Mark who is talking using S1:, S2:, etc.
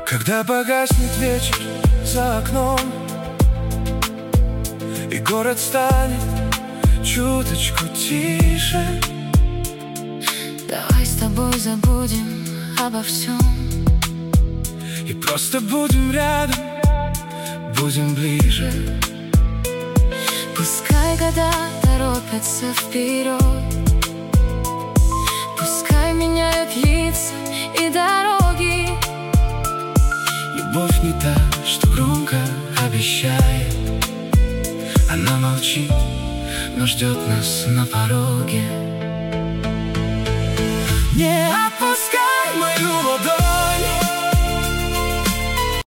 S1: Когда погаснет вечер за окном и город станет чуточку тише,
S2: давай с тобой забудем обо всем
S1: и просто будем рядом, будем ближе.
S2: Пускай года торопятся вперед, пускай меняют лица и дороги.
S1: Любовь не та, что громко обещает. Она молчит, но ждет нас на пороге. Не